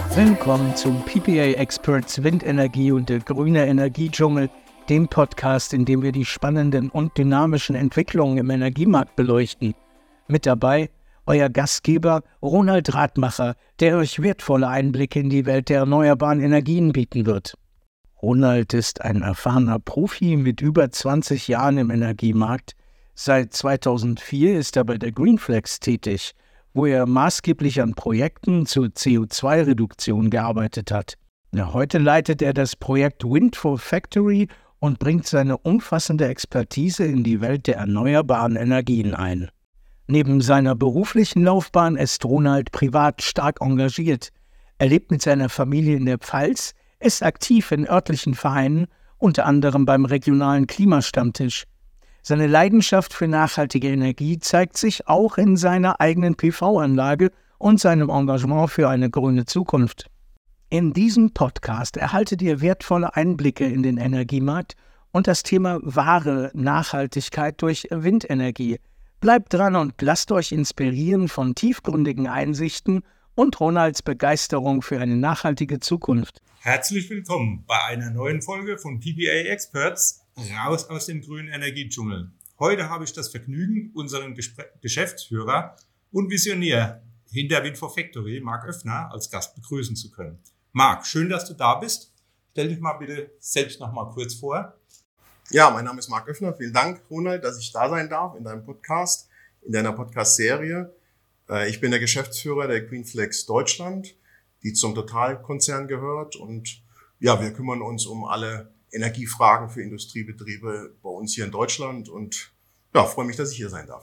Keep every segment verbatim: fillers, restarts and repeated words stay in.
Willkommen zum P P A Experts Windenergie und der grüne Energiedschungel, dem Podcast, in dem wir die spannenden und dynamischen Entwicklungen im Energiemarkt beleuchten. Mit dabei euer Gastgeber Ronald Radmacher, der euch wertvolle Einblicke in die Welt der erneuerbaren Energien bieten wird. Ronald ist ein erfahrener Profi mit über zwanzig Jahren im Energiemarkt. Seit zweitausendvier ist er bei der Greenflex tätig, wo er maßgeblich an Projekten zur C O zwei Reduktion gearbeitet hat. Ja, heute leitet er das Projekt Wind for Factory und bringt seine umfassende Expertise in die Welt der erneuerbaren Energien ein. Neben seiner beruflichen Laufbahn ist Ronald privat stark engagiert. Er lebt mit seiner Familie in der Pfalz, ist aktiv in örtlichen Vereinen, unter anderem beim regionalen Klimastammtisch. Seine Leidenschaft für nachhaltige Energie zeigt sich auch in seiner eigenen P V-Anlage und seinem Engagement für eine grüne Zukunft. In diesem Podcast erhaltet ihr wertvolle Einblicke in den Energiemarkt und das Thema wahre Nachhaltigkeit durch Windenergie. Bleibt dran und lasst euch inspirieren von tiefgründigen Einsichten und Ronalds Begeisterung für eine nachhaltige Zukunft. Herzlich willkommen bei einer neuen Folge von P P A Experts, raus aus dem grünen Energiedschungel. Heute habe ich das Vergnügen, unseren Gespr- Geschäftsführer und Visionär hinter Wind for Factory, Marc Oeffner, als Gast begrüßen zu können. Marc, schön, dass du da bist. Stell dich mal bitte selbst noch mal kurz vor. Ja, mein Name ist Marc Oeffner. Vielen Dank, Ronald, dass ich da sein darf in deinem Podcast, in deiner Podcast-Serie. Ich bin der Geschäftsführer der Greenflex Deutschland, die zum Totalkonzern gehört. Und ja, wir kümmern uns um alle Energiefragen für Industriebetriebe bei uns hier in Deutschland. Und ja, freue mich, dass ich hier sein darf.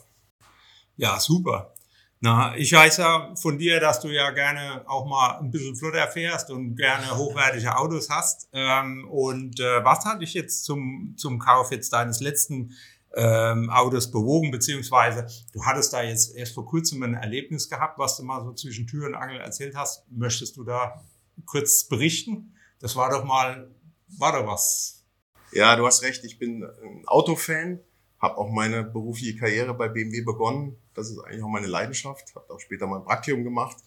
Ja, super. Na, ich weiß ja von dir, dass du ja gerne auch mal ein bisschen flotter fährst und gerne hochwertige Autos hast. Ähm, und äh, was hat dich jetzt zum zum Kauf jetzt deines letzten ähm, Autos bewogen, beziehungsweise du hattest da jetzt erst vor kurzem ein Erlebnis gehabt, was du mal so zwischen Tür und Angel erzählt hast. Möchtest du da kurz berichten? Das war doch mal, war doch was. Ja, du hast recht, ich bin ein Autofan, habe auch meine berufliche Karriere bei B M W begonnen. Das ist eigentlich auch meine Leidenschaft, habe auch später mal ein Praktikum gemacht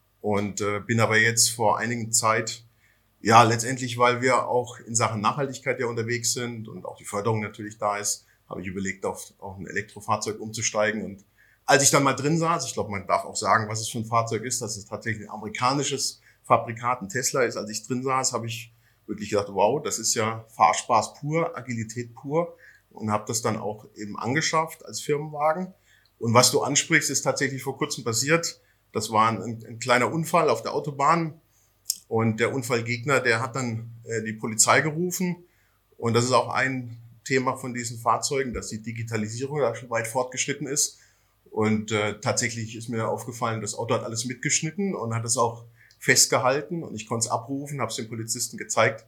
und äh, bin aber jetzt vor einigen Zeit, ja letztendlich, weil wir auch in Sachen Nachhaltigkeit ja unterwegs sind und auch die Förderung natürlich da ist, habe ich überlegt, auf, auf ein Elektrofahrzeug umzusteigen. Und als ich dann mal drin saß, ich glaube, man darf auch sagen, was es für ein Fahrzeug ist, dass es tatsächlich ein amerikanisches Fabrikat, ein Tesla ist. Als ich drin saß, habe ich wirklich gedacht, wow, das ist ja Fahrspaß pur, Agilität pur, und habe das dann auch eben angeschafft als Firmenwagen. Und was du ansprichst, ist tatsächlich vor kurzem passiert. Das war ein, ein kleiner Unfall auf der Autobahn und der Unfallgegner, der hat dann äh, die Polizei gerufen. Und das ist auch ein Thema von diesen Fahrzeugen, dass die Digitalisierung da schon weit fortgeschritten ist. Und äh, tatsächlich ist mir aufgefallen, das Auto hat alles mitgeschnitten und hat es auch festgehalten. Und ich konnte es abrufen, habe es dem Polizisten gezeigt.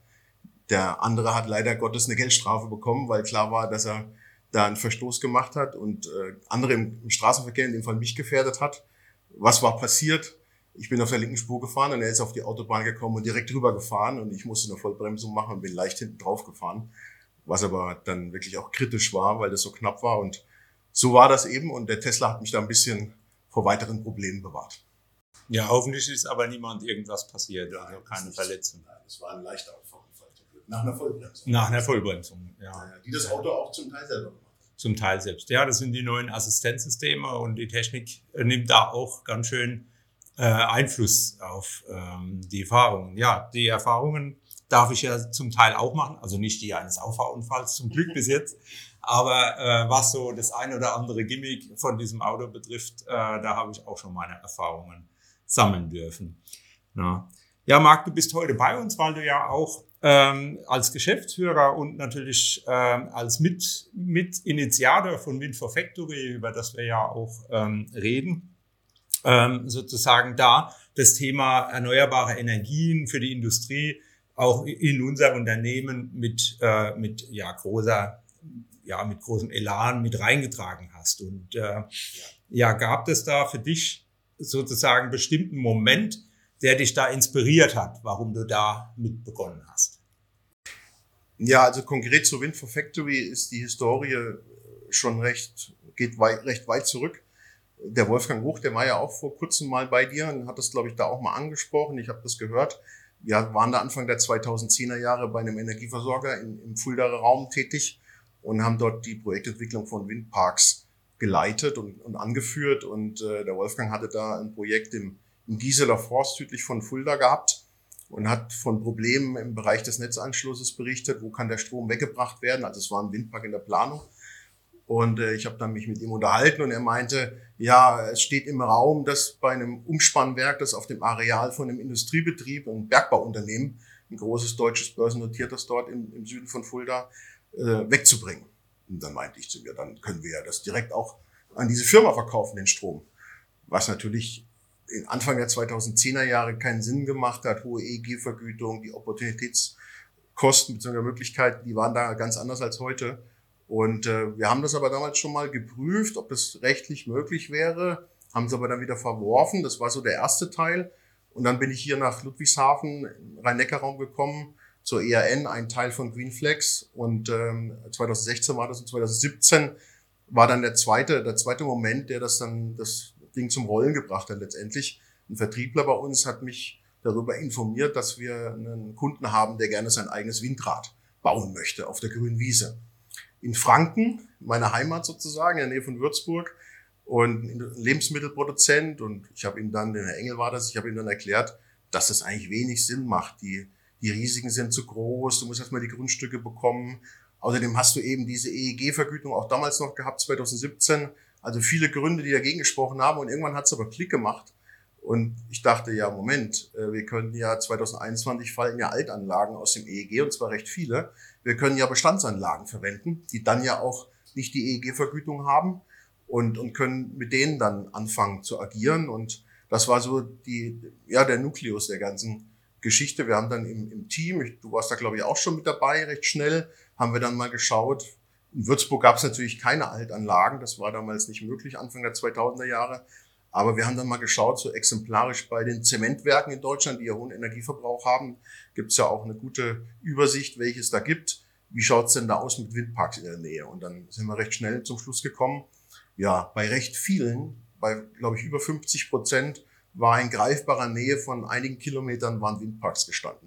Der andere hat leider Gottes eine Geldstrafe bekommen, weil klar war, dass er da einen Verstoß gemacht hat und äh, andere im, im Straßenverkehr, in dem Fall mich, gefährdet hat. Was war passiert? Ich bin auf der linken Spur gefahren und er ist auf die Autobahn gekommen und direkt drüber gefahren und ich musste eine Vollbremsung machen und bin leicht hinten drauf gefahren. Was aber dann wirklich auch kritisch war, weil das so knapp war. Und so war das eben. Und der Tesla hat mich da ein bisschen vor weiteren Problemen bewahrt. Ja, hoffentlich ist aber niemand irgendwas passiert, also Nein, keine nicht, Verletzung. Nein, das war ein leichter Unfall. Nach einer Vollbremsung. Nach einer Vollbremsung, ja. Ja, die das Auto auch zum Teil selber gemacht hat. Zum Teil selbst. Ja, das sind die neuen Assistenzsysteme und die Technik nimmt da auch ganz schön äh, Einfluss auf ähm, die Erfahrungen. Ja, die Erfahrungen darf ich ja zum Teil auch machen, also nicht die eines Auffahrunfalls, zum Glück bis jetzt, aber äh, was so das ein oder andere Gimmick von diesem Auto betrifft, äh, da habe ich auch schon meine Erfahrungen sammeln dürfen. Ja. Ja, Marc, du bist heute bei uns, weil du ja auch ähm, als Geschäftsführer und natürlich ähm, als Mit, Mitinitiator von Wind for Factory, über das wir ja auch ähm, reden, ähm, sozusagen da das Thema erneuerbare Energien für die Industrie auch in unser Unternehmen mit äh, mit ja großer ja mit großem Elan mit reingetragen hast. Und äh, ja, gab es da für dich sozusagen einen bestimmten Moment, der dich da inspiriert hat, warum du da mit begonnen hast? Ja, also konkret zu Wind for Factory ist die Historie schon recht, geht weit, recht weit zurück. Der Wolfgang Hoch, der war ja auch vor kurzem mal bei dir und hat das, glaube ich, da auch mal angesprochen. Ich habe das gehört. Wir waren da Anfang der zweitausendzehner Jahre bei einem Energieversorger im, im Fuldaer Raum tätig und haben dort die Projektentwicklung von Windparks geleitet und, und angeführt. Und äh, der Wolfgang hatte da ein Projekt im, im Gieseler Forst südlich von Fulda gehabt und hat von Problemen im Bereich des Netzanschlusses berichtet. Wo kann der Strom weggebracht werden? Also es war ein Windpark in der Planung. Und äh, ich habe dann mich mit ihm unterhalten und er meinte, ja, es steht im Raum, dass bei einem Umspannwerk, das auf dem Areal von einem Industriebetrieb, einem Bergbauunternehmen, ein großes deutsches börsennotiertes dort im, im Süden von Fulda, äh, wegzubringen. Und dann meinte ich zu mir, dann können wir ja das direkt auch an diese Firma verkaufen, den Strom. Was natürlich Anfang der zweitausendzehner Jahre keinen Sinn gemacht hat, hohe E E G-Vergütung, die Opportunitätskosten bzw. Möglichkeiten, die waren da ganz anders als heute. Und äh, wir haben das aber damals schon mal geprüft, ob das rechtlich möglich wäre, haben es aber dann wieder verworfen. Das war so der erste Teil. Und dann bin ich hier nach Ludwigshafen, Rhein-Neckar-Raum gekommen, zur E A N, ein Teil von Greenflex. Und ähm, zweitausendsechzehn war das und zweitausendsiebzehn war dann der zweite, der zweite Moment, der das dann das Ding zum Rollen gebracht hat letztendlich. Ein Vertriebler bei uns hat mich darüber informiert, dass wir einen Kunden haben, der gerne sein eigenes Windrad bauen möchte auf der grünen Wiese. In Franken, meine Heimat sozusagen, in der Nähe von Würzburg, und ein Lebensmittelproduzent. Und ich habe ihm dann, der Herr Engel war das, ich habe ihm dann erklärt, dass das eigentlich wenig Sinn macht. Die, die Risiken sind zu groß, du musst erstmal die Grundstücke bekommen. Außerdem hast du eben diese E E G-Vergütung auch damals noch gehabt, zweitausendsiebzehn. Also viele Gründe, die dagegen gesprochen haben. Und irgendwann hat es aber Klick gemacht. Und ich dachte, ja, Moment, wir können ja zweitausendeinundzwanzig fallen ja Altanlagen aus dem E E G, und zwar recht viele. Wir können ja Bestandsanlagen verwenden, die dann ja auch nicht die E E G-Vergütung haben und, und können mit denen dann anfangen zu agieren. Und das war so die, ja, der Nukleus der ganzen Geschichte. Wir haben dann im, im Team, ich, du warst da glaube ich auch schon mit dabei, recht schnell, haben wir dann mal geschaut. In Würzburg gab es natürlich keine Altanlagen, das war damals nicht möglich, Anfang der zweitausender Jahre. Aber wir haben dann mal geschaut, so exemplarisch bei den Zementwerken in Deutschland, die ja hohen Energieverbrauch haben, gibt es ja auch eine gute Übersicht, welches da gibt. Wie schaut's denn da aus mit Windparks in der Nähe? Und dann sind wir recht schnell zum Schluss gekommen. Ja, bei recht vielen, bei, glaube ich, über fünfzig Prozent, war in greifbarer Nähe von einigen Kilometern waren Windparks gestanden.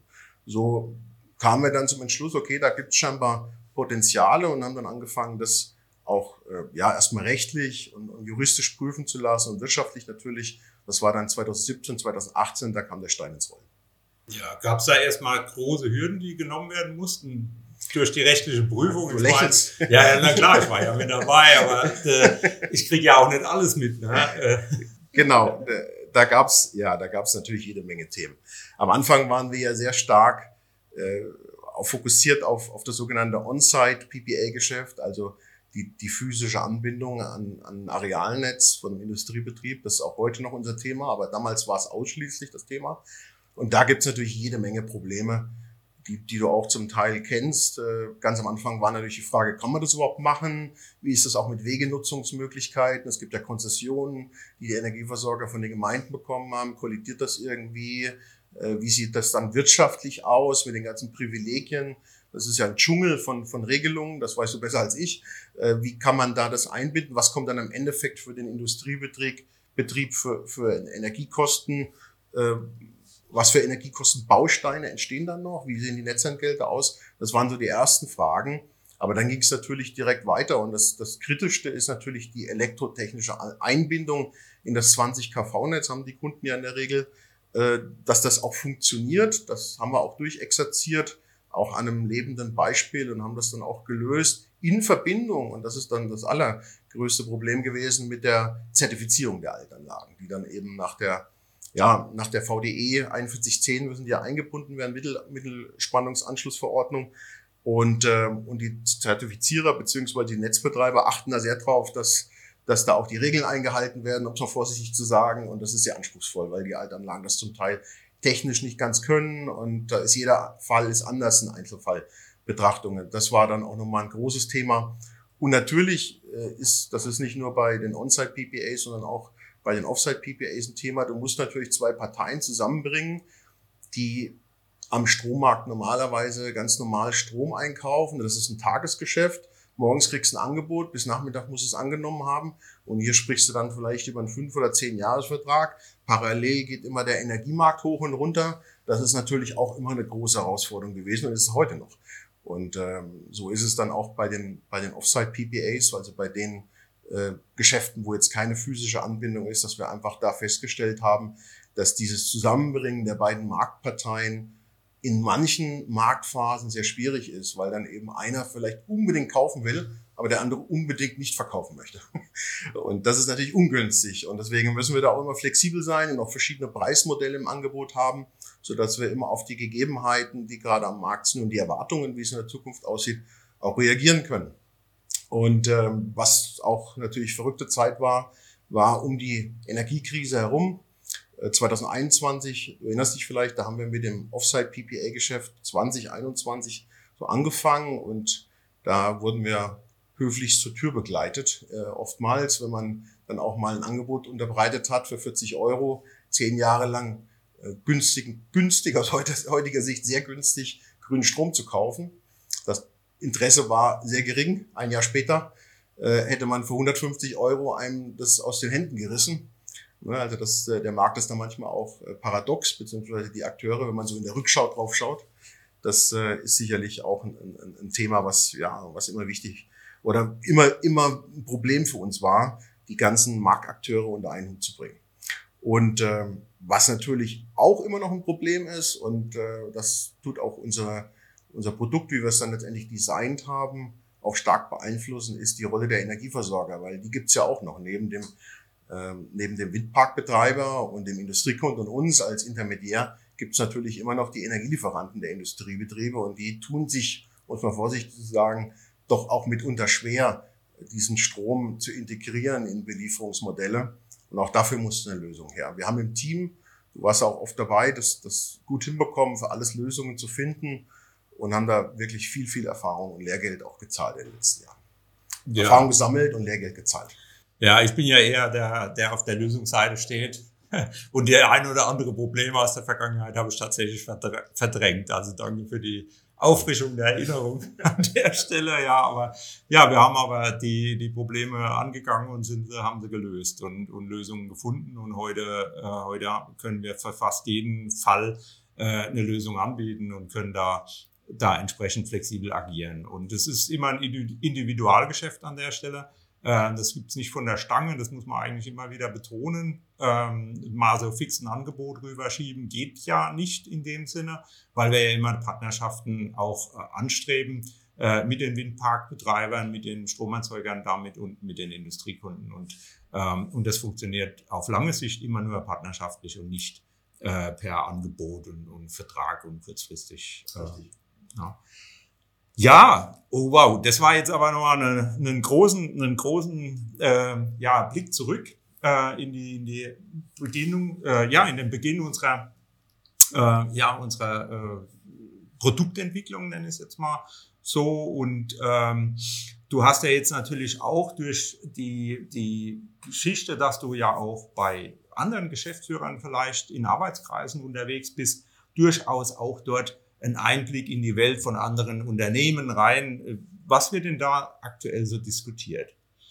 So kamen wir dann zum Entschluss, okay, da gibt es scheinbar Potenziale, und haben dann angefangen, das auch äh, ja erstmal rechtlich und, und juristisch prüfen zu lassen und wirtschaftlich natürlich. Das war dann zweitausendsiebzehn, zweitausendachtzehn, da kam der Stein ins Rollen. Ja, gab es da erstmal große Hürden, die genommen werden mussten durch die rechtliche Prüfung? Du lächelst. Mein, ja, na klar, ich war ja mit dabei, aber äh, ich kriege ja auch nicht alles mit. Ne? Genau, da gab's ja, da gab's natürlich jede Menge Themen. Am Anfang waren wir ja sehr stark äh, auch fokussiert auf, auf das sogenannte On-Site-P P A-Geschäft, also Die, die physische Anbindung an, an Arealnetz von einem Industriebetrieb. Das ist auch heute noch unser Thema, aber damals war es ausschließlich das Thema. Und da gibt es natürlich jede Menge Probleme, die, die du auch zum Teil kennst. Ganz am Anfang war natürlich die Frage, kann man das überhaupt machen? Wie ist das auch mit Wegenutzungsmöglichkeiten? Es gibt ja Konzessionen, die die Energieversorger von den Gemeinden bekommen haben. Kollidiert das irgendwie? Wie sieht das dann wirtschaftlich aus mit den ganzen Privilegien? Das ist ja ein Dschungel von, von Regelungen, das weißt du besser als ich. Äh, wie kann man da das einbinden? Was kommt dann im Endeffekt für den Industriebetrieb Betrieb für, für Energiekosten? Äh, was für Energiekostenbausteine entstehen dann noch? Wie sehen die Netzentgelte aus? Das waren so die ersten Fragen. Aber dann ging es natürlich direkt weiter. Und das, das Kritischste ist natürlich die elektrotechnische Einbindung in das zwanzig Kilovolt Netz, haben die Kunden ja in der Regel, äh, dass das auch funktioniert. Das haben wir auch durchexerziert, auch an einem lebenden Beispiel, und haben das dann auch gelöst in Verbindung, und das ist dann das allergrößte Problem gewesen, mit der Zertifizierung der Altanlagen, die dann eben nach der, ja, nach der V D E einundvierzig zehn müssen die ja eingebunden werden, Mittel, Mittelspannungsanschlussverordnung, und, äh, und die Zertifizierer bzw. die Netzbetreiber achten da sehr drauf, dass, dass da auch die Regeln eingehalten werden, um es mal vorsichtig zu sagen, und das ist sehr anspruchsvoll, weil die Altanlagen das zum Teil technisch nicht ganz können, und da ist jeder Fall ist anders in Einzelfallbetrachtungen. Das war dann auch nochmal ein großes Thema. Und natürlich äh, ist, das ist nicht nur bei den On-Site-P P As, sondern auch bei den Off-Site-P P As ein Thema. Du musst natürlich zwei Parteien zusammenbringen, die am Strommarkt normalerweise ganz normal Strom einkaufen. Das ist ein Tagesgeschäft. Morgens kriegst du ein Angebot, bis Nachmittag musst du es angenommen haben. Und hier sprichst du dann vielleicht über einen fünf- oder zehn-Jahres-Vertrag. Parallel geht immer der Energiemarkt hoch und runter. Das ist natürlich auch immer eine große Herausforderung gewesen und ist es heute noch. Und ähm, so ist es dann auch bei den bei den Offsite-P P As, also bei den äh, Geschäften, wo jetzt keine physische Anbindung ist, dass wir einfach da festgestellt haben, dass dieses Zusammenbringen der beiden Marktparteien in manchen Marktphasen sehr schwierig ist, weil dann eben einer vielleicht unbedingt kaufen will, aber der andere unbedingt nicht verkaufen möchte. Und das ist natürlich ungünstig. Und deswegen müssen wir da auch immer flexibel sein und auch verschiedene Preismodelle im Angebot haben, sodass wir immer auf die Gegebenheiten, die gerade am Markt sind und die Erwartungen, wie es in der Zukunft aussieht, auch reagieren können. Und ähm, was auch natürlich verrückte Zeit war, war um die Energiekrise herum. zwanzig einundzwanzig, du erinnerst dich vielleicht, da haben wir mit dem Offsite-P P A-Geschäft zwanzig einundzwanzig so angefangen und da wurden wir höflichst zur Tür begleitet. Äh, oftmals, wenn man dann auch mal ein Angebot unterbreitet hat für vierzig Euro, zehn Jahre lang äh, günstig, günstig aus heutiger Sicht sehr günstig grünen Strom zu kaufen. Das Interesse war sehr gering. Ein Jahr später äh, hätte man für hundertfünfzig Euro einem das aus den Händen gerissen. Also das, der Markt ist da manchmal auch paradox, beziehungsweise die Akteure, wenn man so in der Rückschau drauf schaut, das ist sicherlich auch ein, ein, ein Thema, was ja was immer wichtig oder immer immer ein Problem für uns war, die ganzen Marktakteure unter einen Hut zu bringen. Und ähm, was natürlich auch immer noch ein Problem ist, und äh, das tut auch unser unser Produkt, wie wir es dann letztendlich designt haben, auch stark beeinflussen, ist die Rolle der Energieversorger, weil die gibt's ja auch noch neben dem Ähm, neben dem Windparkbetreiber und dem Industriekunden und uns als Intermediär gibt es natürlich immer noch die Energielieferanten der Industriebetriebe und die tun sich, muss man vorsichtig sagen, doch auch mitunter schwer, diesen Strom zu integrieren in Belieferungsmodelle. Und auch dafür musste eine Lösung her. Wir haben im Team, du warst auch oft dabei, das, das gut hinbekommen, für alles Lösungen zu finden und haben da wirklich viel, viel Erfahrung und Lehrgeld auch gezahlt in den letzten Jahren. Ja. Erfahrung gesammelt und Lehrgeld gezahlt. Ja, ich bin ja eher der, der auf der Lösungsseite steht. Und die ein oder andere Probleme aus der Vergangenheit habe ich tatsächlich verdrängt. Also danke für die Auffrischung der Erinnerung an der Stelle. Ja, aber ja, wir haben aber die die Probleme angegangen und sind haben sie gelöst und und Lösungen gefunden. Und heute äh, heute können wir für fast jeden Fall äh, eine Lösung anbieten und können da da entsprechend flexibel agieren. Und es ist immer ein Individualgeschäft an der Stelle. Das gibt's nicht von der Stange, das muss man eigentlich immer wieder betonen. Ähm, mal so fix ein Angebot rüberschieben geht ja nicht in dem Sinne, weil wir ja immer Partnerschaften auch äh, anstreben äh, mit den Windparkbetreibern, mit den Stromerzeugern damit und mit den Industriekunden. Und, ähm, und das funktioniert auf lange Sicht immer nur partnerschaftlich und nicht äh, per Angebot und, und Vertrag und kurzfristig. Äh, ja. Ja, oh wow, das war jetzt aber noch eine, einen großen, einen großen äh, ja, Blick zurück äh, in die, in die Bedienung, äh, ja, in den Beginn unserer, äh, ja, unserer äh, Produktentwicklung, nenne ich es jetzt mal so. Und ähm, du hast ja jetzt natürlich auch durch die die Geschichte, dass du ja auch bei anderen Geschäftsführern vielleicht in Arbeitskreisen unterwegs bist, durchaus auch dort einen Einblick in die Welt von anderen Unternehmen rein. Was wird denn da aktuell so diskutiert?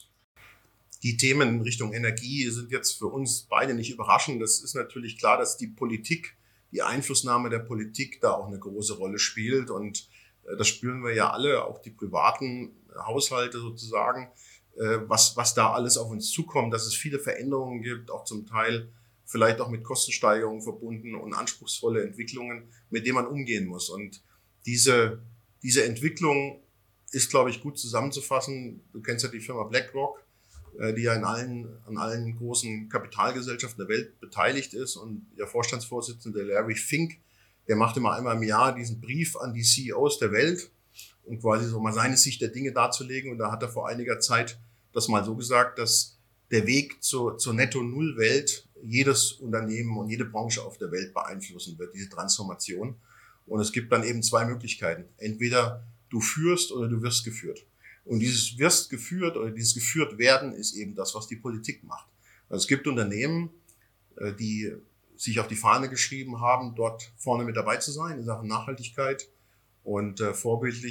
Die Themen in Richtung Energie sind jetzt für uns beide nicht überraschend. Das ist natürlich klar, dass die Politik, die Einflussnahme der Politik da auch eine große Rolle spielt. Und das spüren wir ja alle, auch die privaten Haushalte sozusagen, was, was da alles auf uns zukommt, dass es viele Veränderungen gibt, auch zum Teil vielleicht auch mit Kostensteigerungen verbunden und anspruchsvolle Entwicklungen, mit denen man umgehen muss. Und diese, diese Entwicklung ist, glaube ich, gut zusammenzufassen. Du kennst ja die Firma BlackRock, die ja in allen, an allen großen Kapitalgesellschaften der Welt beteiligt ist. Und der Vorstandsvorsitzende Larry Fink, der macht immer einmal im Jahr diesen Brief an die C E Os der Welt, um quasi so mal seine Sicht der Dinge darzulegen. Und da hat er vor einiger Zeit das mal so gesagt, dass der Weg zur, zur Netto-Null-Welt jedes Unternehmen und jede Branche auf der Welt beeinflussen wird, diese Transformation. Und es gibt dann eben zwei Möglichkeiten. Entweder du führst oder du wirst geführt. Und dieses wirst geführt oder dieses geführt werden ist eben das, was die Politik macht. Also es gibt Unternehmen, die sich auf die Fahne geschrieben haben, dort vorne mit dabei zu sein in Sachen Nachhaltigkeit und vorbildlich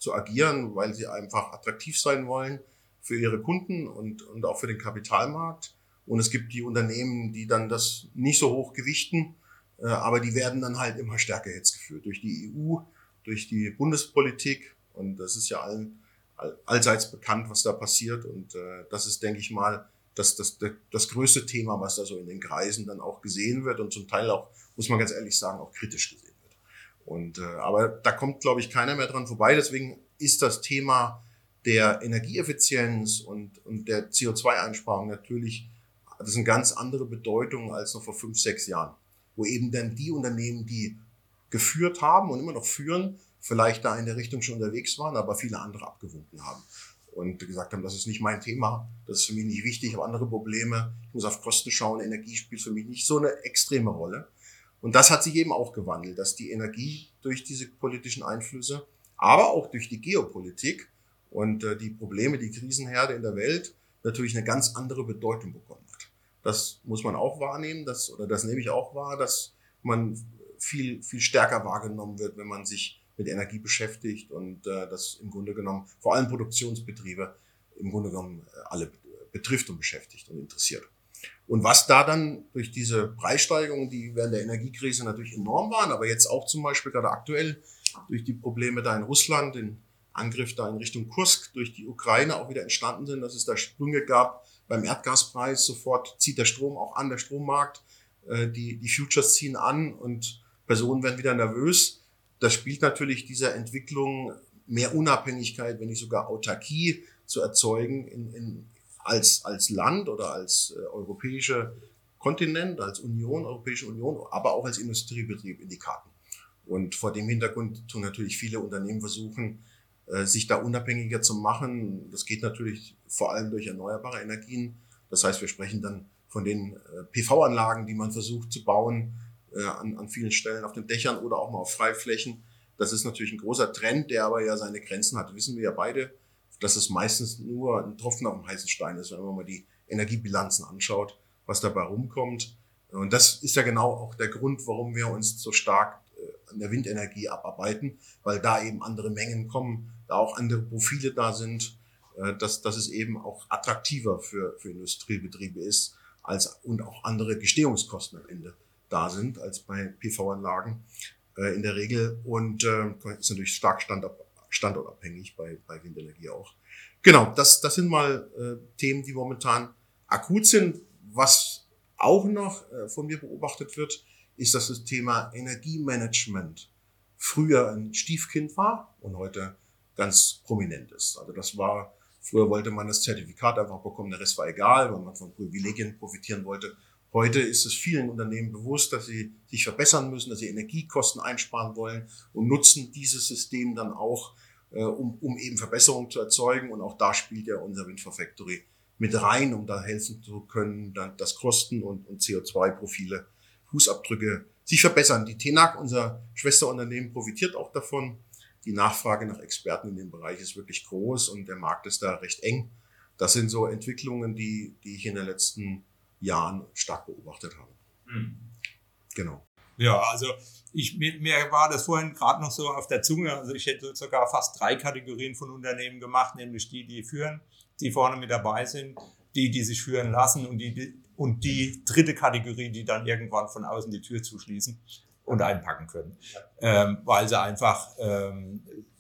zu agieren, weil sie einfach attraktiv sein wollen für ihre Kunden und, und auch für den Kapitalmarkt. Und es gibt die Unternehmen, die dann das nicht so hoch gewichten, äh, aber die werden dann halt immer stärker jetzt geführt durch die E U, durch die Bundespolitik. Und das ist ja allen, all, allseits bekannt, was da passiert. Und äh, das ist, denke ich mal, das, das, das, das größte Thema, was da so in den Kreisen dann auch gesehen wird und zum Teil auch, muss man ganz ehrlich sagen, auch kritisch gesehen wird. Und, äh, aber da kommt, glaube ich, keiner mehr dran vorbei. Deswegen ist das Thema der Energieeffizienz und, und der C O zwei Einsparung natürlich, das ist eine ganz andere Bedeutung als noch vor fünf, sechs Jahren, wo eben dann die Unternehmen, die geführt haben und immer noch führen, vielleicht da in der Richtung schon unterwegs waren, aber viele andere abgewunken haben und gesagt haben, das ist nicht mein Thema, das ist für mich nicht wichtig, ich habe andere Probleme, ich muss auf Kosten schauen, Energie spielt für mich nicht so eine extreme Rolle. Und das hat sich eben auch gewandelt, dass die Energie durch diese politischen Einflüsse, aber auch durch die Geopolitik und äh, die Probleme, die Krisenherde in der Welt natürlich eine ganz andere Bedeutung bekommen hat. Das muss man auch wahrnehmen, das, oder das nehme ich auch wahr, dass man viel, viel stärker wahrgenommen wird, wenn man sich mit Energie beschäftigt und äh, das im Grunde genommen, vor allem Produktionsbetriebe, im Grunde genommen äh, alle betrifft und beschäftigt und interessiert. Und was da dann durch diese Preissteigerungen, die während der Energiekrise natürlich enorm waren, aber jetzt auch zum Beispiel gerade aktuell durch die Probleme da in Russland, den Angriff da in Richtung Kursk durch die Ukraine auch wieder entstanden sind, dass es da Sprünge gab beim Erdgaspreis. Sofort zieht der Strom auch an, der Strommarkt. Äh, die, die Futures ziehen an und Personen werden wieder nervös. Das spielt natürlich dieser Entwicklung mehr Unabhängigkeit, wenn nicht sogar Autarkie zu erzeugen in, in, als, als Land oder als äh, europäische Kontinent, als Union, Europäische Union, aber auch als Industriebetrieb in die Karten. Und vor dem Hintergrund tun natürlich viele Unternehmen versuchen, sich da unabhängiger zu machen. Das geht natürlich vor allem durch erneuerbare Energien. Das heißt, wir sprechen dann von den P V-Anlagen, die man versucht zu bauen, an, an vielen Stellen auf den Dächern oder auch mal auf Freiflächen. Das ist natürlich ein großer Trend, der aber ja seine Grenzen hat. Wissen wir ja beide, dass es meistens nur ein Tropfen auf dem heißen Stein ist, wenn man mal die Energiebilanzen anschaut, was dabei rumkommt. Und das ist ja genau auch der Grund, warum wir uns so stark an der Windenergie abarbeiten, weil da eben andere Mengen kommen, da auch andere Profile da sind, dass, dass es eben auch attraktiver für, für Industriebetriebe ist als, und auch andere Gestehungskosten am Ende da sind als bei P V-Anlagen äh, in der Regel und äh, ist natürlich stark standort, standortabhängig bei, bei Windenergie auch. Genau, das, das sind mal äh, Themen, die momentan akut sind. Was auch noch äh, von mir beobachtet wird, ist, dass das Thema Energiemanagement früher ein Stiefkind war und heute ganz prominent ist. Also das war, früher wollte man das Zertifikat einfach bekommen, der Rest war egal, weil man von Privilegien profitieren wollte. Heute ist es vielen Unternehmen bewusst, dass sie sich verbessern müssen, dass sie Energiekosten einsparen wollen und nutzen dieses System dann auch, äh, um, um eben Verbesserungen zu erzeugen. Und auch da spielt ja unser Wind for Factory mit rein, um da helfen zu können, dann das Kosten- und, und C O zwei Profile, Fußabdrücke sich verbessern. Die T E N A C, unser Schwesterunternehmen, profitiert auch davon. Die Nachfrage nach Experten in dem Bereich ist wirklich groß und der Markt ist da recht eng. Das sind so Entwicklungen, die, die ich in den letzten Jahren stark beobachtet habe. Mhm. Genau. Ja, also ich, mir, mir war das vorhin gerade noch so auf der Zunge. Also ich hätte sogar fast drei Kategorien von Unternehmen gemacht, nämlich die, die führen, die vorne mit dabei sind, die, die sich führen lassen und die, die und die dritte Kategorie, die dann irgendwann von außen die Tür zuschließen und einpacken können, ähm, weil sie einfach ähm,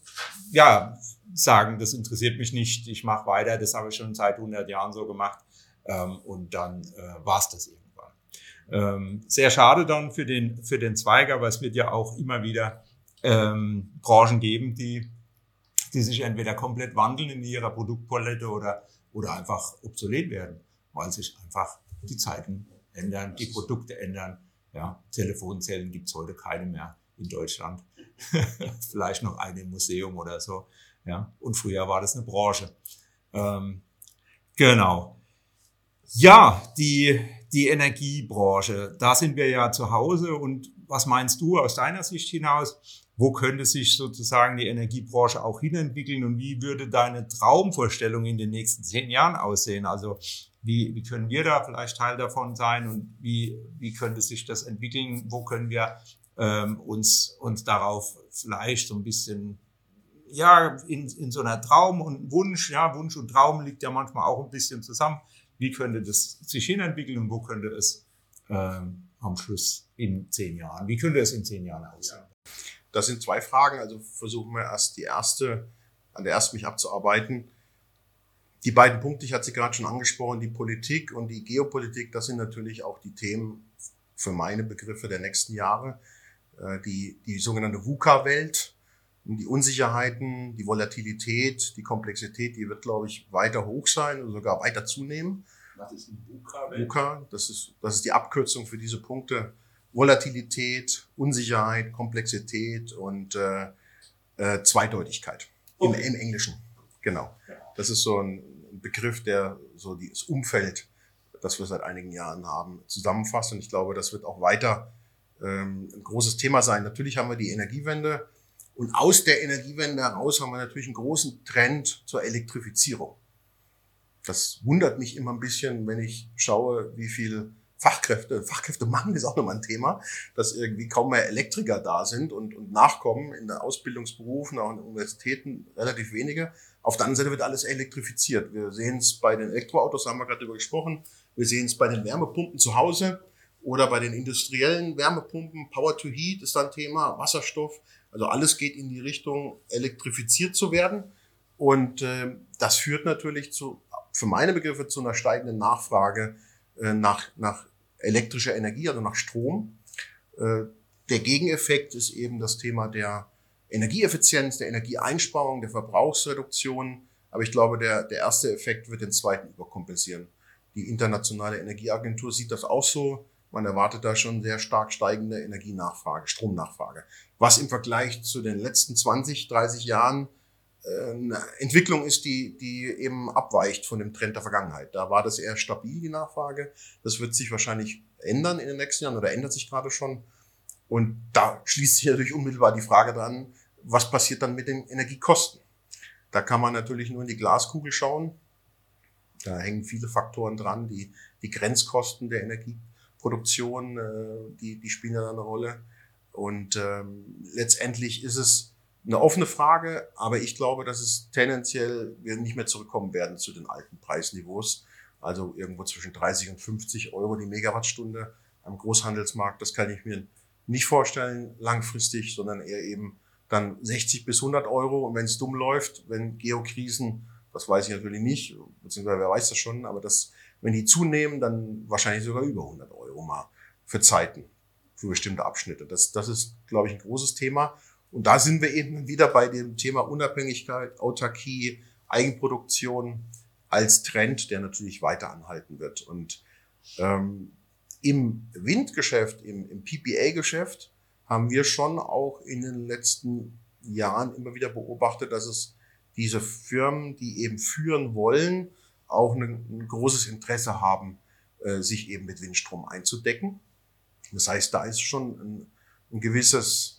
ja sagen, das interessiert mich nicht, ich mache weiter, das habe ich schon seit hundert Jahren so gemacht ähm, und dann äh, war es das irgendwann. Ähm, sehr schade dann für den für den Zweig, aber es wird ja auch immer wieder ähm, Branchen geben, die die sich entweder komplett wandeln in ihrer Produktpalette oder oder einfach obsolet werden, weil sich einfach die Zeiten ändern, die Produkte ändern. Ja, Telefonzellen gibt's heute keine mehr in Deutschland. Vielleicht noch eine im Museum oder so. Ja, und früher war das eine Branche. Ähm, genau. Ja, die, die Energiebranche, da sind wir ja zu Hause. Und was meinst du aus deiner Sicht hinaus? Wo könnte sich sozusagen die Energiebranche auch hinentwickeln und wie würde deine Traumvorstellung in den nächsten zehn Jahren aussehen? Also wie, wie können wir da vielleicht Teil davon sein und wie, wie könnte sich das entwickeln? Wo können wir ähm, uns, uns darauf vielleicht so ein bisschen ja, in, in so einer Traum und Wunsch, ja, Wunsch und Traum liegt ja manchmal auch ein bisschen zusammen. Wie könnte das sich hinentwickeln und wo könnte es ähm, am Schluss in zehn Jahren, wie könnte es in zehn Jahren aussehen? Das sind zwei Fragen, also versuchen wir erst die erste, an der ersten mich abzuarbeiten. Die beiden Punkte, ich hatte sie gerade schon angesprochen, die Politik und die Geopolitik, das sind natürlich auch die Themen für meine Begriffe der nächsten Jahre. Die, die sogenannte VUCA-Welt, die Unsicherheiten, die Volatilität, die Komplexität, die wird, glaube ich, weiter hoch sein oder sogar weiter zunehmen. Was ist ein VUCA-Welt? VUCA, das ist, das ist die Abkürzung für diese Punkte. Volatilität, Unsicherheit, Komplexität und äh, äh, Zweideutigkeit im, Okay. im Englischen. Genau. Das ist so ein Begriff, der so das Umfeld, das wir seit einigen Jahren haben, zusammenfasst. Und ich glaube, das wird auch weiter ähm, ein großes Thema sein. Natürlich haben wir die Energiewende. Und aus der Energiewende heraus haben wir natürlich einen großen Trend zur Elektrifizierung. Das wundert mich immer ein bisschen, wenn ich schaue, wie viel Fachkräfte, Fachkräftemangel ist auch nochmal ein Thema, dass irgendwie kaum mehr Elektriker da sind und, und nachkommen in den Ausbildungsberufen, auch in den Universitäten relativ wenige. Auf der anderen Seite wird alles elektrifiziert. Wir sehen es bei den Elektroautos, haben wir gerade darüber gesprochen. Wir sehen es bei den Wärmepumpen zu Hause oder bei den industriellen Wärmepumpen. Power to Heat ist dann Thema, Wasserstoff. Also alles geht in die Richtung, elektrifiziert zu werden. Und äh, das führt natürlich zu, für meine Begriffe, zu einer steigenden Nachfrage äh, nach, nach elektrischer Energie, also nach Strom. Äh, der Gegeneffekt ist eben das Thema der Energieeffizienz, der Energieeinsparung, der Verbrauchsreduktion. Aber ich glaube, der, der erste Effekt wird den zweiten überkompensieren. Die Internationale Energieagentur sieht das auch so. Man erwartet da schon sehr stark steigende Energienachfrage, Stromnachfrage. Was im Vergleich zu den letzten zwanzig, dreißig Jahren äh, eine Entwicklung ist, die, die eben abweicht von dem Trend der Vergangenheit. Da war das eher stabil, die Nachfrage. Das wird sich wahrscheinlich ändern in den nächsten Jahren oder ändert sich gerade schon. Und da schließt sich natürlich unmittelbar die Frage dran, was passiert dann mit den Energiekosten? Da kann man natürlich nur in die Glaskugel schauen. Da hängen viele Faktoren dran, die, die Grenzkosten der Energieproduktion, äh, die, die spielen da eine Rolle. Und ähm, letztendlich ist es eine offene Frage, aber ich glaube, dass es tendenziell wir nicht mehr zurückkommen werden zu den alten Preisniveaus. Also irgendwo zwischen dreißig und fünfzig Euro die Megawattstunde am Großhandelsmarkt. Das kann ich mir nicht vorstellen langfristig, sondern eher eben dann sechzig bis hundert Euro. Und wenn es dumm läuft, wenn Geokrisen, das weiß ich natürlich nicht, beziehungsweise wer weiß das schon, aber das, wenn die zunehmen, dann wahrscheinlich sogar über hundert Euro mal für Zeiten, für bestimmte Abschnitte. Das, das ist, glaube ich, ein großes Thema. Und da sind wir eben wieder bei dem Thema Unabhängigkeit, Autarkie, Eigenproduktion als Trend, der natürlich weiter anhalten wird. Und ähm, im Windgeschäft, im, im P P A-Geschäft haben wir schon auch in den letzten Jahren immer wieder beobachtet, dass es diese Firmen, die eben führen wollen, auch ein, ein großes Interesse haben, äh, sich eben mit Windstrom einzudecken. Das heißt, da ist schon ein, ein gewisses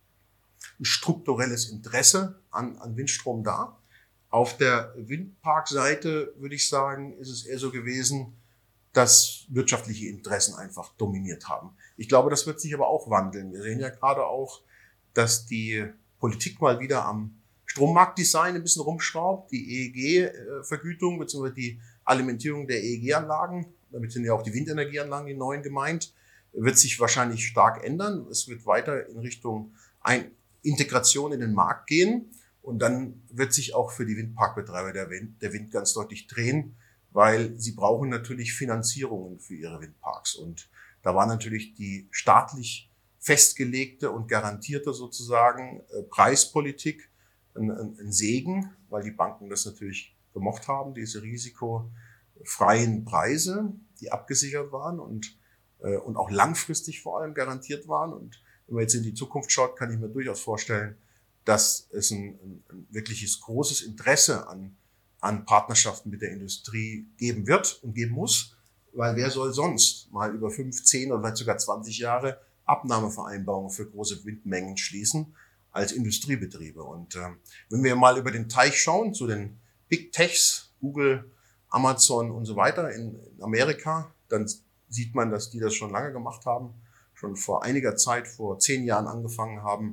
ein strukturelles Interesse an, an Windstrom da. Auf der Windparkseite würde ich sagen, ist es eher so gewesen, dass wirtschaftliche Interessen einfach dominiert haben. Ich glaube, das wird sich aber auch wandeln. Wir sehen ja gerade auch, dass die Politik mal wieder am Strommarktdesign ein bisschen rumschraubt, die E E G-Vergütung bzw. die Alimentierung der E E G-Anlagen, damit sind ja auch die Windenergieanlagen, die neuen gemeint, wird sich wahrscheinlich stark ändern. Es wird weiter in Richtung ein Integration in den Markt gehen und dann wird sich auch für die Windparkbetreiber der Wind, der Wind ganz deutlich drehen, weil sie brauchen natürlich Finanzierungen für ihre Windparks. Und da war natürlich die staatlich festgelegte und garantierte sozusagen äh, Preispolitik ein, ein, ein Segen, weil die Banken das natürlich gemocht haben, diese risikofreien Preise, die abgesichert waren und, äh, und auch langfristig vor allem garantiert waren. Und wenn man jetzt in die Zukunft schaut, kann ich mir durchaus vorstellen, dass es ein, ein, ein wirkliches großes Interesse an an Partnerschaften mit der Industrie geben wird und geben muss, weil wer soll sonst mal über fünf, zehn oder vielleicht sogar zwanzig Jahre Abnahmevereinbarungen für große Windmengen schließen als Industriebetriebe. Und äh, wenn wir mal über den Teich schauen zu den Big Techs, Google, Amazon und so weiter in, in Amerika, dann sieht man, dass die das schon lange gemacht haben, schon vor einiger Zeit, vor zehn Jahren angefangen haben,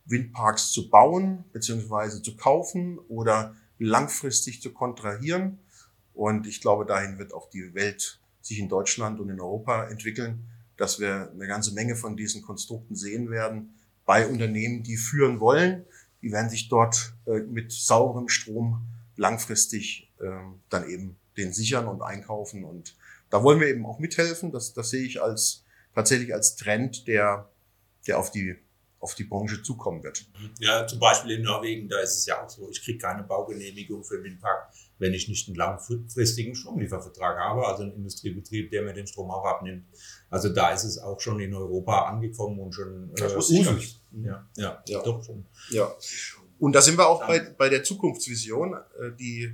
Windparks zu bauen beziehungsweise zu kaufen oder langfristig zu kontrahieren. Und ich glaube, dahin wird auch die Welt sich in Deutschland und in Europa entwickeln, dass wir eine ganze Menge von diesen Konstrukten sehen werden bei Unternehmen, die führen wollen. Die werden sich dort äh, mit sauberem Strom langfristig äh, dann eben den sichern und einkaufen. Und da wollen wir eben auch mithelfen. Das, das sehe ich als tatsächlich als Trend, der, der auf die auf die Branche zukommen wird. Ja, zum Beispiel in Norwegen, da ist es ja auch so, ich kriege keine Baugenehmigung für einen Windpark, wenn ich nicht einen langfristigen Stromliefervertrag habe, also einen Industriebetrieb, der mir den Strom auch abnimmt. Also da ist es auch schon in Europa angekommen und schon äh, usus. Ja, ja, ja, doch schon. Ja. Und da sind wir auch bei, bei der Zukunftsvision, die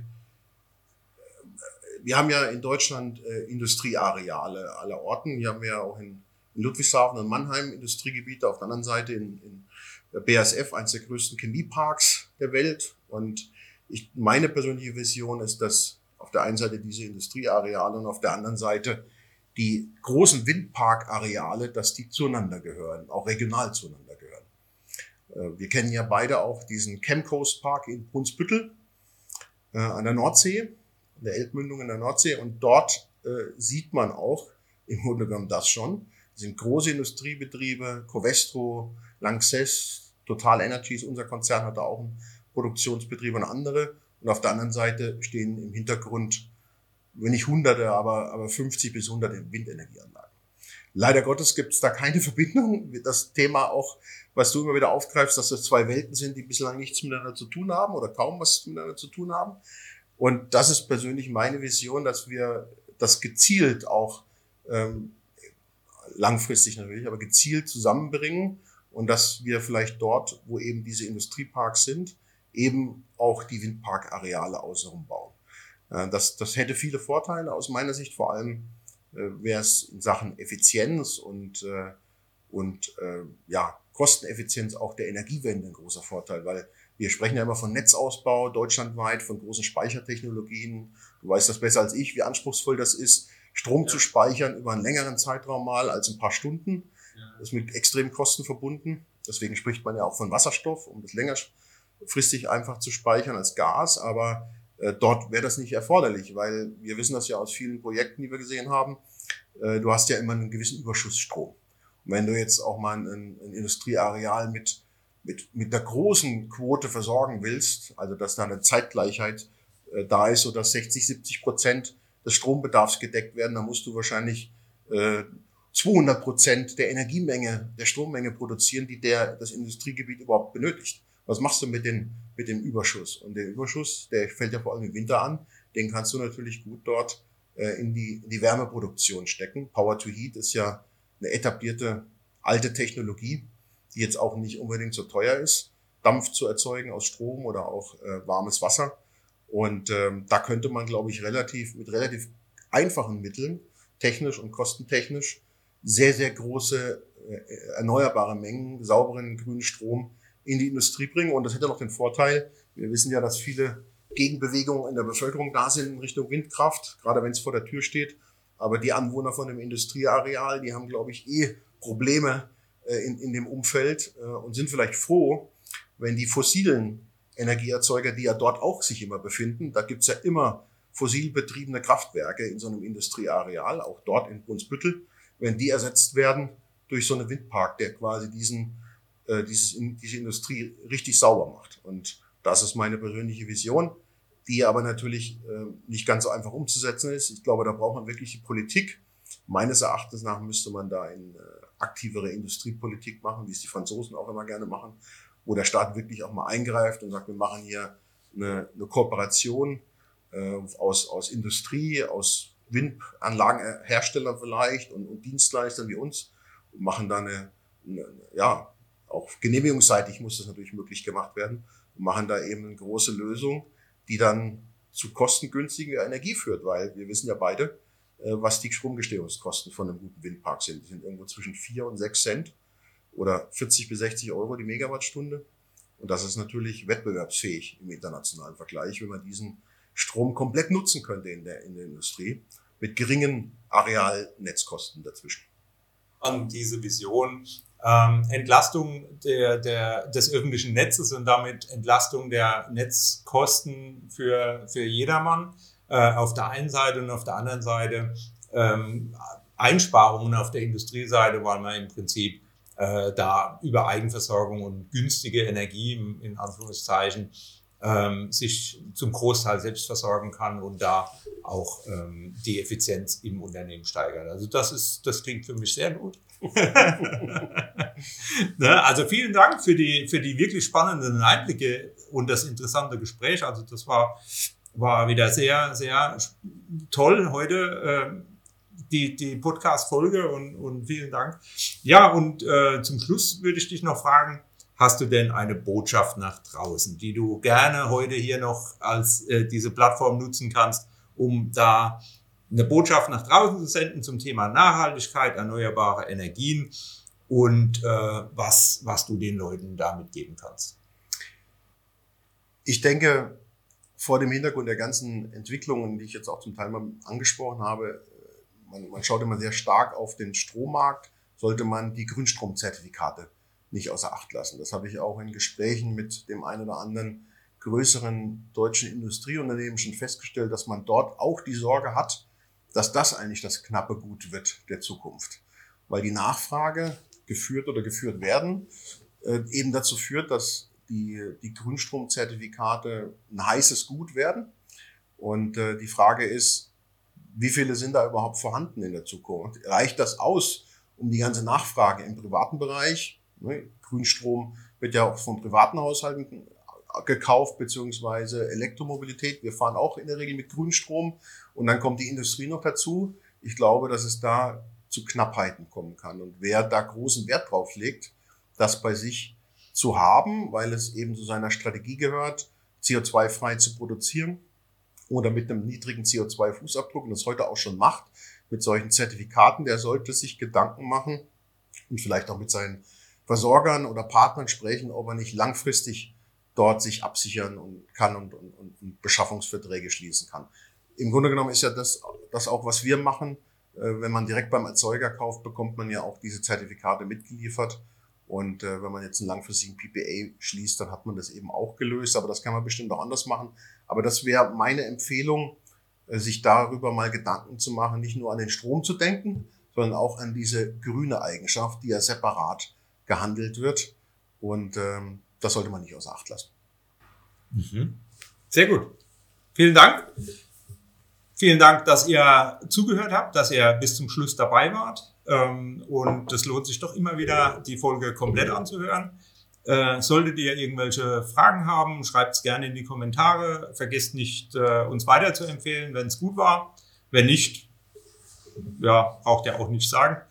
wir haben ja in Deutschland äh, Industrieareale aller Orten. Wir haben ja auch in, in Ludwigshafen und Mannheim Industriegebiete, auf der anderen Seite in, in B A S F, eines der größten Chemieparks der Welt. Und ich, meine persönliche Vision ist, dass auf der einen Seite diese Industrieareale und auf der anderen Seite die großen Windparkareale, dass die zueinander gehören, auch regional zueinander gehören. Äh, wir kennen ja beide auch diesen Chemcoast Park in Brunsbüttel äh, an der Nordsee, an der Elbmündung in der Nordsee. Und dort äh, sieht man auch im Grunde genommen das schon. Das sind große Industriebetriebe, Covestro, Lanxess, Total Energies, unser Konzern hat da auch einen Produktionsbetrieb und andere. Und auf der anderen Seite stehen im Hintergrund, wenn nicht Hunderte, aber, aber fünfzig bis hundert Windenergieanlagen. Leider Gottes gibt es da keine Verbindung. Das Thema auch, was du immer wieder aufgreifst, dass das zwei Welten sind, die bislang nichts miteinander zu tun haben oder kaum was miteinander zu tun haben. Und das ist persönlich meine Vision, dass wir das gezielt auch, ähm, langfristig natürlich, aber gezielt zusammenbringen und dass wir vielleicht dort, wo eben diese Industrieparks sind, eben auch die Windparkareale außenrum bauen. Äh, das, das hätte viele Vorteile aus meiner Sicht, vor allem äh, wäre es in Sachen Effizienz und, äh, und äh, ja, Kosteneffizienz auch der Energiewende ein großer Vorteil, weil wir sprechen ja immer von Netzausbau deutschlandweit, von großen Speichertechnologien. Du weißt das besser als ich, wie anspruchsvoll das ist, Strom ja. zu speichern über einen längeren Zeitraum mal als ein paar Stunden. Ja. Das ist mit extremen Kosten verbunden. Deswegen spricht man ja auch von Wasserstoff, um das längerfristig einfach zu speichern als Gas. Aber äh, dort wäre das nicht erforderlich, weil wir wissen das ja aus vielen Projekten, die wir gesehen haben. Äh, du hast ja immer einen gewissen Überschussstrom. Und wenn du jetzt auch mal ein, ein Industrieareal mit mit mit der großen Quote versorgen willst, also dass da eine Zeitgleichheit äh, da ist, sodass sechzig, siebzig Prozent des Strombedarfs gedeckt werden, dann musst du wahrscheinlich äh, zweihundert Prozent der Energiemenge, der Strommenge produzieren, die der das Industriegebiet überhaupt benötigt. Was machst du mit den mit dem Überschuss? Und der Überschuss, der fällt ja vor allem im Winter an, den kannst du natürlich gut dort äh, in die in die Wärmeproduktion stecken. Power to Heat ist ja eine etablierte alte Technologie, die jetzt auch nicht unbedingt so teuer ist, Dampf zu erzeugen aus Strom oder auch äh, warmes Wasser. Und ähm, da könnte man, glaube ich, relativ mit relativ einfachen Mitteln, technisch und kostentechnisch, sehr, sehr große äh, erneuerbare Mengen, sauberen grünen Strom in die Industrie bringen. Und das hätte noch den Vorteil, wir wissen ja, dass viele Gegenbewegungen in der Bevölkerung da sind in Richtung Windkraft, gerade wenn es vor der Tür steht. Aber die Anwohner von dem Industrieareal, die haben, glaube ich, eh Probleme in, in dem Umfeld äh, und sind vielleicht froh, wenn die fossilen Energieerzeuger, die ja dort auch sich immer befinden, da gibt's ja immer fossil betriebene Kraftwerke in so einem Industrieareal, auch dort in Brunsbüttel, wenn die ersetzt werden durch so einen Windpark, der quasi diesen, äh, dieses, diese Industrie richtig sauber macht. Und das ist meine persönliche Vision, die aber natürlich äh, nicht ganz so einfach umzusetzen ist. Ich glaube, da braucht man wirklich die Politik. Meines Erachtens nach müsste man da in äh, aktivere Industriepolitik machen, wie es die Franzosen auch immer gerne machen, wo der Staat wirklich auch mal eingreift und sagt, wir machen hier eine, eine Kooperation äh, aus, aus Industrie, aus Windanlagenherstellern vielleicht und, und Dienstleistern wie uns und machen da eine, eine, ja, auch genehmigungsseitig muss das natürlich möglich gemacht werden und machen da eben eine große Lösung, die dann zu kostengünstiger Energie führt, weil wir wissen ja beide, was die Stromgestehungskosten von einem guten Windpark sind. Die sind irgendwo zwischen vier und sechs Cent oder vierzig bis sechzig Euro die Megawattstunde. Und das ist natürlich wettbewerbsfähig im internationalen Vergleich, wenn man diesen Strom komplett nutzen könnte in der, in der Industrie mit geringen Arealnetzkosten dazwischen. an diese Vision. Ähm, Entlastung der, der, des öffentlichen Netzes und damit Entlastung der Netzkosten für, für jedermann äh, auf der einen Seite und auf der anderen Seite ähm, Einsparungen auf der Industrieseite, weil man im Prinzip äh, da über Eigenversorgung und günstige Energie in Anführungszeichen ähm, sich zum Großteil selbst versorgen kann und da auch ähm, die Effizienz im Unternehmen steigert. Also das ist, das klingt für mich sehr gut. Ne, also vielen Dank für die, für die wirklich spannenden Einblicke und das interessante Gespräch. Also das war, war wieder sehr, sehr toll heute, äh, die, die Podcast-Folge und, und vielen Dank. Ja, und äh, zum Schluss würde ich dich noch fragen, hast du denn eine Botschaft nach draußen, die du gerne heute hier noch als äh, diese Plattform nutzen kannst, um da eine Botschaft nach draußen zu senden zum Thema Nachhaltigkeit, erneuerbare Energien und äh, was, was du den Leuten damit geben kannst? Ich denke, vor dem Hintergrund der ganzen Entwicklungen, die ich jetzt auch zum Teil mal angesprochen habe, man, man schaut immer sehr stark auf den Strommarkt, sollte man die Grünstromzertifikate nicht außer Acht lassen. Das habe ich auch in Gesprächen mit dem einen oder anderen größeren deutschen Industrieunternehmen schon festgestellt, dass man dort auch die Sorge hat, dass das eigentlich das knappe Gut wird der Zukunft. Weil die Nachfrage geführt oder geführt werden, äh, eben dazu führt, dass die, die Grünstromzertifikate ein heißes Gut werden. Und äh, die Frage ist, wie viele sind da überhaupt vorhanden in der Zukunft? Reicht das aus, um die ganze Nachfrage im privaten Bereich, ne, Grünstrom wird ja auch von privaten Haushalten gekauft, beziehungsweise Elektromobilität. Wir fahren auch in der Regel mit Grünstrom und dann kommt die Industrie noch dazu. Ich glaube, dass es da zu Knappheiten kommen kann. Und wer da großen Wert drauf legt, das bei sich zu haben, weil es eben zu seiner Strategie gehört, C O zwei frei zu produzieren oder mit einem niedrigen C O zwei Fußabdruck und das heute auch schon macht, mit solchen Zertifikaten, der sollte sich Gedanken machen und vielleicht auch mit seinen Versorgern oder Partnern sprechen, ob er nicht langfristig dort sich absichern und kann und, und, und Beschaffungsverträge schließen kann. Im Grunde genommen ist ja das, das auch, was wir machen. Wenn man direkt beim Erzeuger kauft, bekommt man ja auch diese Zertifikate mitgeliefert. Und äh, wenn man jetzt einen langfristigen P P A schließt, dann hat man das eben auch gelöst. Aber das kann man bestimmt auch anders machen. Aber das wäre meine Empfehlung, äh, sich darüber mal Gedanken zu machen, nicht nur an den Strom zu denken, sondern auch an diese grüne Eigenschaft, die ja separat gehandelt wird. Und ähm, das sollte man nicht außer Acht lassen. Mhm. Sehr gut. Vielen Dank. Vielen Dank, dass ihr zugehört habt, dass ihr bis zum Schluss dabei wart. Und es lohnt sich doch immer wieder, die Folge komplett anzuhören. Solltet ihr irgendwelche Fragen haben, schreibt es gerne in die Kommentare. Vergesst nicht, uns weiterzuempfehlen, wenn es gut war. Wenn nicht, ja, braucht ihr auch nicht sagen.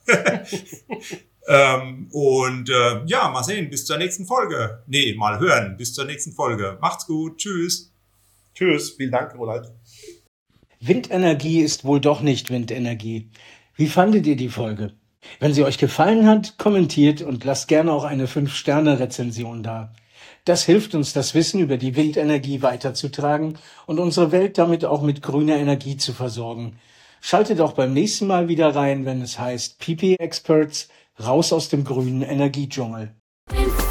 Ähm, und äh, ja, mal sehen, bis zur nächsten Folge. Nee, mal hören, bis zur nächsten Folge. Macht's gut, tschüss. Tschüss, vielen Dank, Roland. Windenergie ist wohl doch nicht Windenergie. Wie fandet ihr die Folge? Wenn sie euch gefallen hat, kommentiert und lasst gerne auch eine fünf Sterne Rezension da. Das hilft uns, das Wissen über die Windenergie weiterzutragen und unsere Welt damit auch mit grüner Energie zu versorgen. Schaltet auch beim nächsten Mal wieder rein, wenn es heißt P P A Experts, raus aus dem grünen Energiedschungel.